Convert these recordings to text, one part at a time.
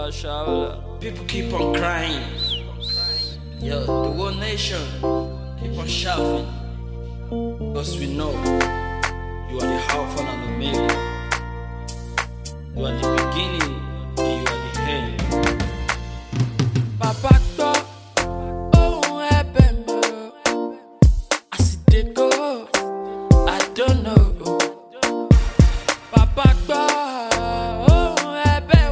Shaula. People keep on crying. Yo, the whole nation keep on shouting. Because we know you are the Alpha and Omega. You are the beginning and you are the end. Papa talk, oh heaven, as it go, I don't know. Papa talk, oh heaven,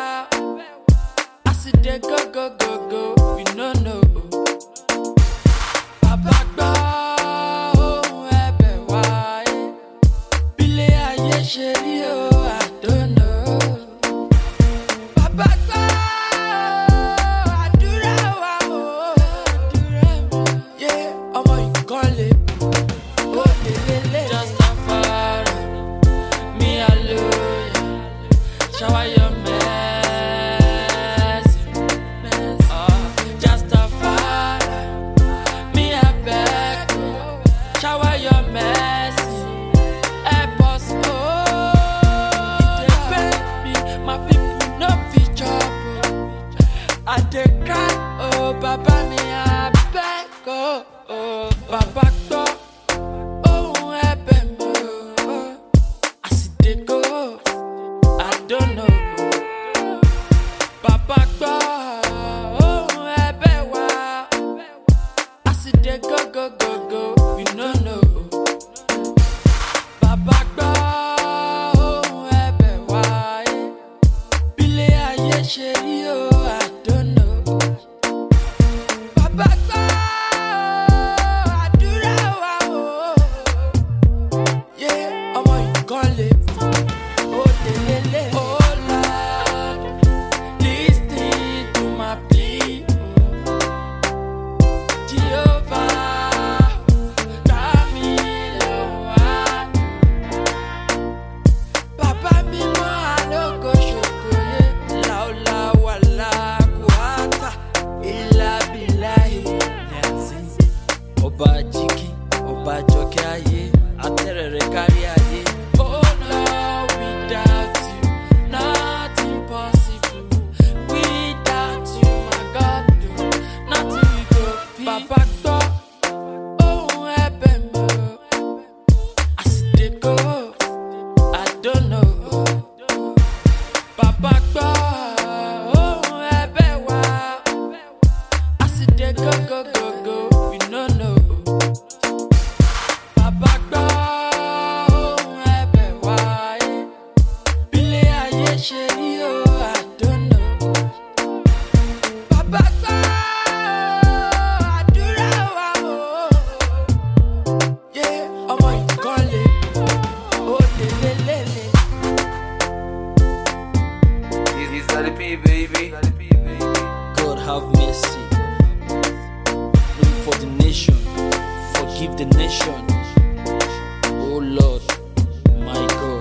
as it go, we no know. Papa talk, oh heaven, bile aye sheri o, I don't know. Shower your mercy, Justify me a beg. Shower your mercy, help us, oh. Depend me, my people no fit chop. I dey cry, oh, Baba me a beg, oh, Baba talk, oh, heaven, oh, as it dey go. I don't know. Papa go, oh ebe wa. As it dey go, we no know. Papa go, oh ebe wa. Bile aye sheri o, I don't know. Papa go, adura wa o. Yeah, omo you gon live. Oh Lord, listen to my plea. Jehovah, Camilo, Papa mi mo aloko shokoye. Laula wala kuata illa billahi. Ọba jiki, ọba joke aye, aterere kárí ayé. Oh Lord, without you, nothing possible. Without you, my God, nothing we go feel. Papa talk, oh heaven, as it dey go, I don't know. Papa talk, oh heaven, as it dey go, we no know. Papa talk, sheri o, I don't know. Papa go, adura wa o. Yeah, omo you gon live. Oh le. He's the P, baby. God have mercy. Look for the nation, forgive the nation. Oh Lord, my God.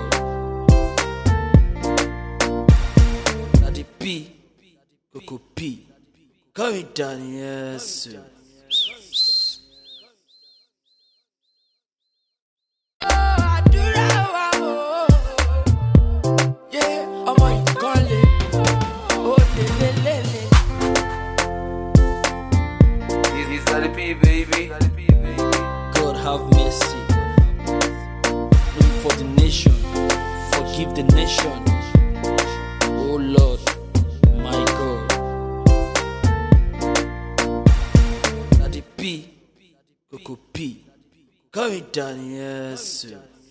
P, Coco P, going down, yes. Yeah, omo you gon live. Oh le. He's the P, baby. God have mercy. Look for the nation, forgive the nation. Oh Lord, my God. Daddy P, Coco P, going down, yes.